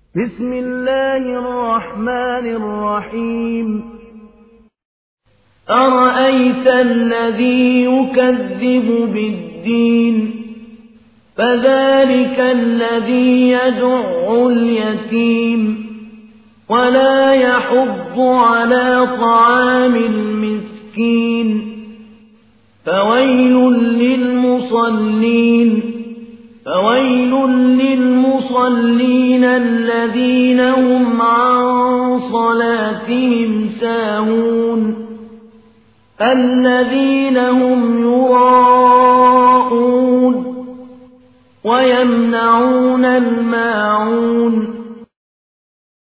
بسم الله الرحمن الرحيم أرأيت الذي يكذب بالدين فذلك الذي يدع اليتيم ولا يحض على طعام المسكين فويل للمصلين الذين هم عن صلاتهم ساهون الذين هم يراءون ويمنعون الماعون